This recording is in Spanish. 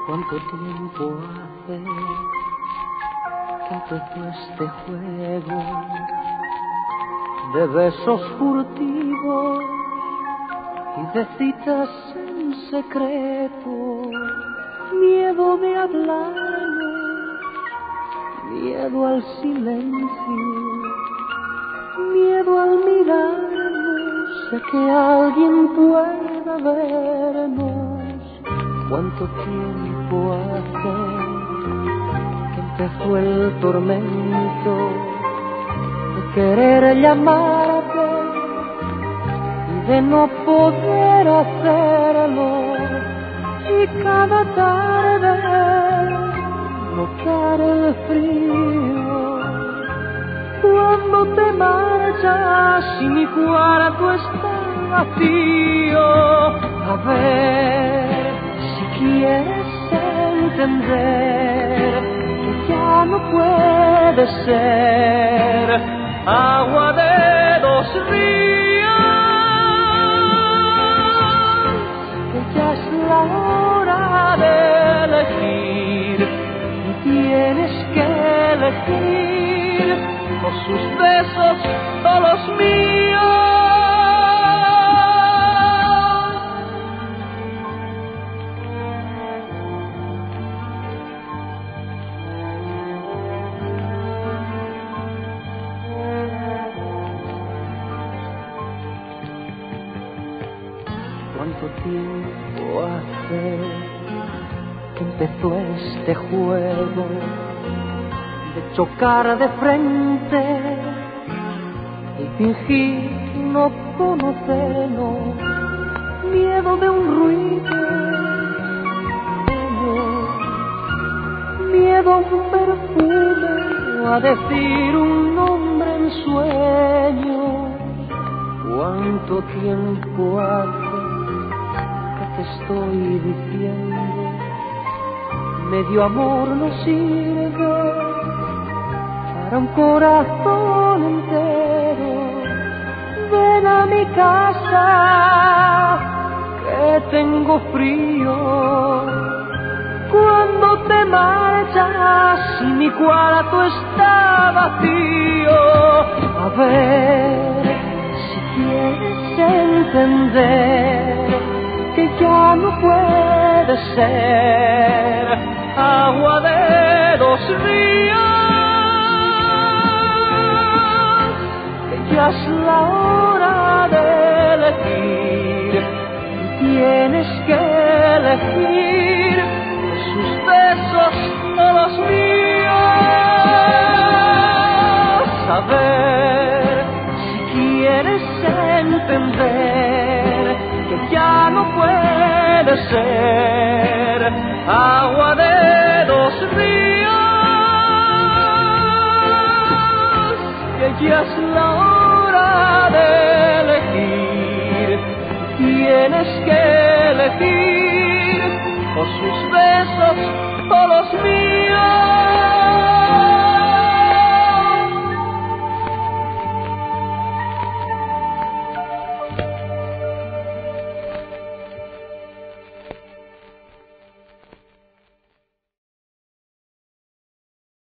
¿Cuánto tiempo hace que empezó este juego de besos furtivos y de citas en secreto? Miedo de hablarnos, miedo al silencio, miedo al mirarnos, de que alguien pueda vernos. ¿Cuánto tiempo hace que empezó el tormento de querer llamarte y de no poder hacerlo? Y cada tarde notar el frío cuando te marchas y mi cuarto está vacío. A ver si quieres entender que ya no puede ser agua de dos ríos, que ya es la hora de elegir y tienes que elegir o sus besos o los míos. ¿Cuánto tiempo hace que empezó este juego de chocar de frente y fingir no conocernos? Miedo de un ruido, miedo a un perfume, a decir un nombre en sueños. ¿Cuánto tiempo hace que te estoy diciendo? Medio amor no sirve para un corazón entero. Ven a mi casa, que tengo frío. Cuando te marchas y mi cuarto está vacío. A ver si quieres entender que ya no puede ser agua de dos ríos, que ya es la hora de elegir y tienes que elegir sus besos o los míos. A ver si quieres entender que ya no puede ser agua de dos ríos, que ya es la hora de elegir, tienes que elegir o sus besos o los míos.